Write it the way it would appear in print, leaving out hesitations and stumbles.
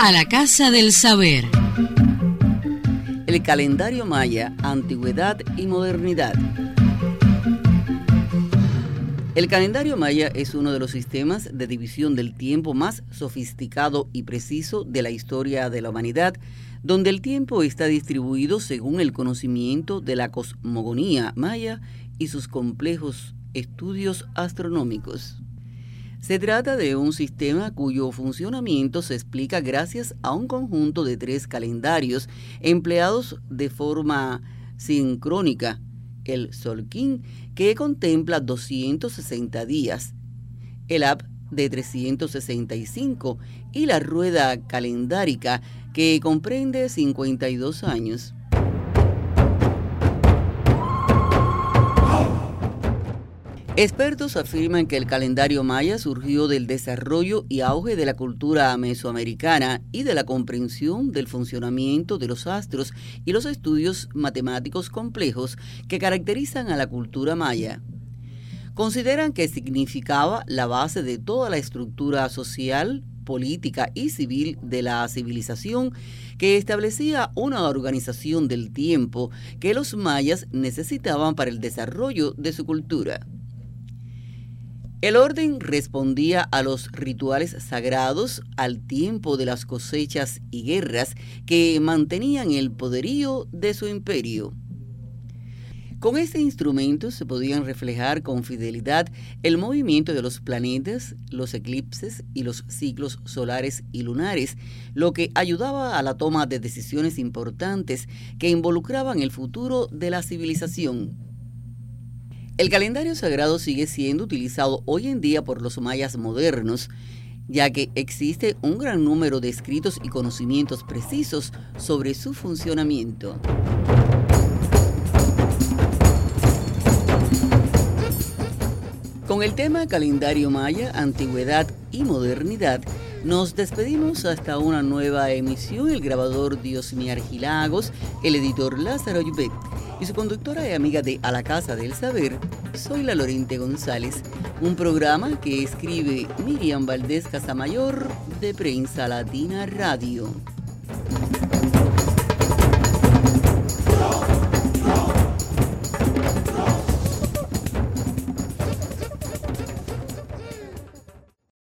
a la Casa del Saber. El calendario maya, antigüedad y modernidad. El calendario maya es uno de los sistemas de división del tiempo más sofisticado y preciso de la historia de la humanidad, donde el tiempo está distribuido según el conocimiento de la cosmogonía maya y sus complejos estudios astronómicos. Se trata de un sistema cuyo funcionamiento se explica gracias a un conjunto de 3 calendarios empleados de forma sincrónica: el Solkin, que contempla 260 días, el Ab de 365 y la rueda calendárica, que comprende 52 años. Expertos afirman que el calendario maya surgió del desarrollo y auge de la cultura mesoamericana y de la comprensión del funcionamiento de los astros y los estudios matemáticos complejos que caracterizan a la cultura maya. Consideran que significaba la base de toda la estructura social, política y civil de la civilización, que establecía una organización del tiempo que los mayas necesitaban para el desarrollo de su cultura. El orden respondía a los rituales sagrados, al tiempo de las cosechas y guerras que mantenían el poderío de su imperio. Con este instrumento se podían reflejar con fidelidad el movimiento de los planetas, los eclipses y los ciclos solares y lunares, lo que ayudaba a la toma de decisiones importantes que involucraban el futuro de la civilización. El calendario sagrado sigue siendo utilizado hoy en día por los mayas modernos, ya que existe un gran número de escritos y conocimientos precisos sobre su funcionamiento. Con el tema calendario maya, antigüedad y modernidad, nos despedimos hasta una nueva emisión. El grabador Diosmi Argilagos, el editor Lázaro Yubet y su conductora y amiga de A la Casa del Saber, soy la Lorente González, un programa que escribe Miriam Valdés Casamayor de Prensa Latina Radio.